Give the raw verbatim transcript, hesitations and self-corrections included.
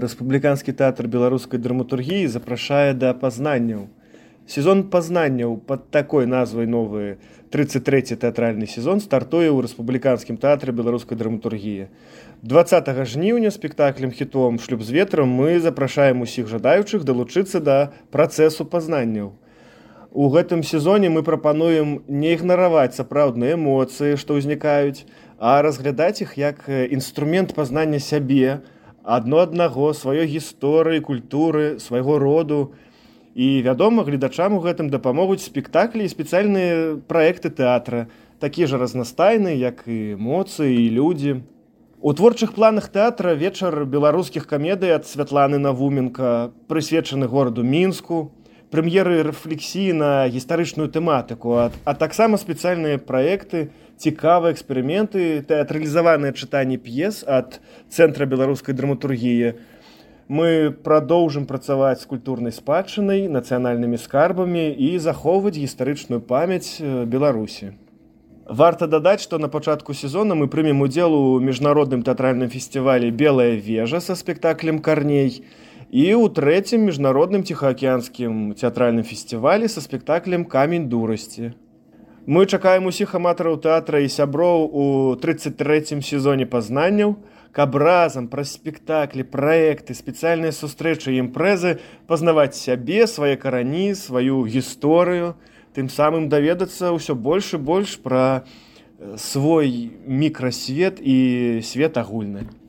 Рэспубліканскі тэатр беларускай драматургіі запрашае да пазнанняў. Сезон пазнанняў пад такой назвай новы тридцать трэці тэатральны сезон стартуе ў Рэспубліканскім тэатры беларускай драматургіі. дваццатага жніўня спектаклем хітом «Шлюб з ветрам» мы запрашаем усіх жадаючых далучыцца да працэсу пазнанняў. У гэтым сезоне мы прапануем не ігнараваць сапраўдныя эмоцыі, што ўзнікаюць, а разглядаць іх як інструмент пазнання сябе, адно аднаго, сваёй гісторыі, культуры, свайго роду. І, вядома, гледачам у гэтым дапамогуць спектаклі і спецыяльныя праекты тэатра, такія ж разнастайныя, як і эмоцыі і людзі. У творчых планах тэатра вечар беларускіх камедый ад Святланы Навуменка, прысвечаны гораду Мінску, прэм'еры рэфлексіі на гістарычную тэматыку, а, а таксама спецыяльныя праекты, цікавыя эксперыменты, тэатралізаваныя чытанні п'ес ад Цэнтра беларускай драматургіі. Мы прадоўжым працаваць з культурнай спадчынай, нацыянальнымі скарбамі і захоўваць гістарычную памяць Беларусі. Варта дадаць, што на пачатку сезона мы прымем удзел у міжнародным тэатральным фестывалі «Белая вежа» са спектаклем «Карней» і ў трэцім міжнародным ціхаакіянскім тэатральным фестывалі са спектаклем «Камень дурасці». Мы чакаем усіх аматараў тэатра і сяброў у тридцать трэцім сезоне пазнанняў, каб разам праз спектаклі, праекты, спецыяльныя сустрэчы і імпрэзы пазнаваць сябе, свае карані, сваю гісторыю, тым самым даведацца ўсё больш і больш пра свой мікрасвет і свет агульны.